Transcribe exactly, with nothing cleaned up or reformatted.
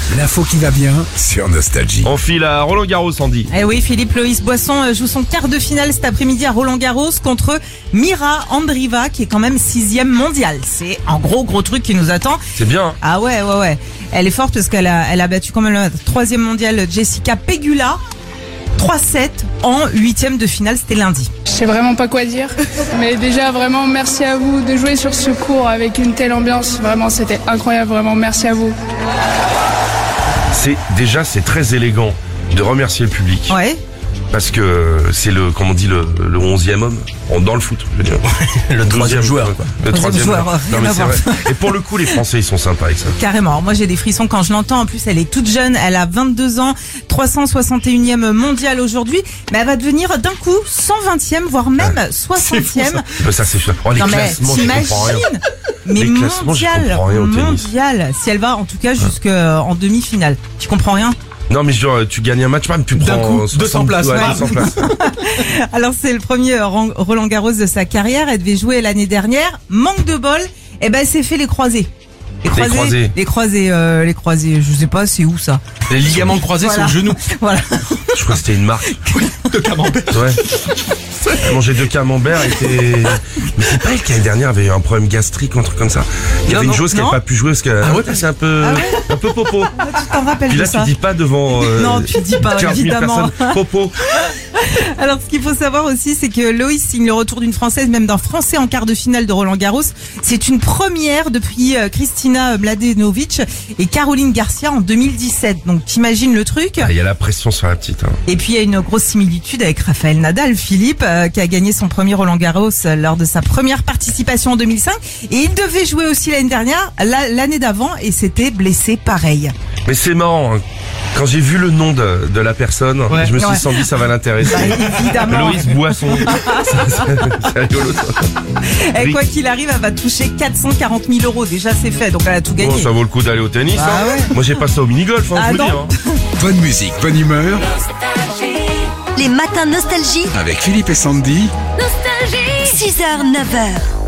L'info qui va bien sur Nostalgie. On file à Roland Garros, Sandy. Eh oui, Philippe Loïs Boisson joue son quart de finale cet après-midi à Roland Garros contre Mira Andreeva, qui est quand même sixième mondiale. C'est un gros gros truc qui nous attend. C'est bien. Hein. Ah ouais, ouais, ouais. Elle est forte parce qu'elle a, elle a battu quand même la troisième mondiale Jessica Pegula. trois sept en huitième de finale, c'était lundi. Je sais vraiment pas quoi dire, mais déjà vraiment merci à vous de jouer sur ce court avec une telle ambiance. Vraiment, c'était incroyable, vraiment merci à vous. C'est déjà c'est très élégant de remercier le public. Ouais. Parce que c'est le, comment on dit, le, le onzième homme dans le foot, je veux dire. Le troisième joueur, quoi. Le troisième joueur, joueur. rien Non, mais à c'est voir. vrai. Et pour le coup, les Français, ils sont sympas avec ça. Carrément. Moi, j'ai des frissons quand je l'entends. En plus, elle est toute jeune. Elle a vingt-deux ans, trois cent soixante et unième mondiale aujourd'hui. Mais elle va devenir d'un coup cent vingtième, voire même C'est fou, soixantième. ça. Ben, ça, c'est chouette. Oh, les Non mais classements, je comprends rien. t'imagines. Mais Les classements, je mondial, comprends rien au tennis. mondial. Si elle va en tout cas jusqu'en demi-finale. Tu comprends rien? Non, mais genre, tu gagnes un match, bam, tu D'un prends coup, soixante deux cents places, ouais, ouais. deux cents places. Alors c'est le premier rang- Roland Garros de sa carrière. Elle devait jouer l'année dernière. Manque de bol. Eh ben, elle s'est fait les croisés. Les croisés. croisés. Les croisés. euh, les croisés. Je sais pas, c'est où ça? Les ligaments croisés Voilà. sur le genou. Voilà. Je crois que c'était une marque. De camembert. Ouais. Elle mangeait deux camemberts, elle était... Mais c'est pas elle qui l'année dernière avait eu un problème gastrique ou un truc comme ça. Il y Non, avait une non, joueuse qui non. n'avait pas pu jouer parce qu'elle Ah ouais, passait un peu, Ah ouais un peu popo. Tu t'en rappelles Puis de là, ça? tu dis pas devant, euh, Non, tu dis pas, quinze mille évidemment. personnes, popo. Alors, ce qu'il faut savoir aussi, c'est que Loïs signe le retour d'une Française, même d'un Français en quart de finale de Roland Garros. C'est une première depuis euh, Kristina Mladenovic et Caroline Garcia en deux mille dix-sept. Donc, t'imagines le truc. Ah, il y a la pression sur la petite. Hein. Et puis, il y a une grosse similitude avec Rafael Nadal, Philippe, euh, qui a gagné son premier Roland Garros euh, lors de sa première participation en deux mille cinq. Et il devait jouer aussi l'année dernière, la- l'année d'avant, et s'était blessé pareil. Mais c'est marrant. Hein. Quand j'ai vu le nom de, de la personne, Ouais. je me suis Ouais. dit, Sandy, ça va l'intéresser. Bah, évidemment. Loïs Boisson. C'est rigolo. ça. Et quoi qu'il arrive, elle va toucher quatre cent quarante mille euros. Déjà, c'est fait, donc elle a tout gagné. Bon, ça vaut le coup d'aller au tennis. Bah hein. ouais. Moi, j'ai pas ça au mini-golf, hein, Ah je vous le dis. non. Hein. Bonne musique, bonne humeur. Les matins nostalgie. Avec Philippe et Sandy. six heures, neuf heures.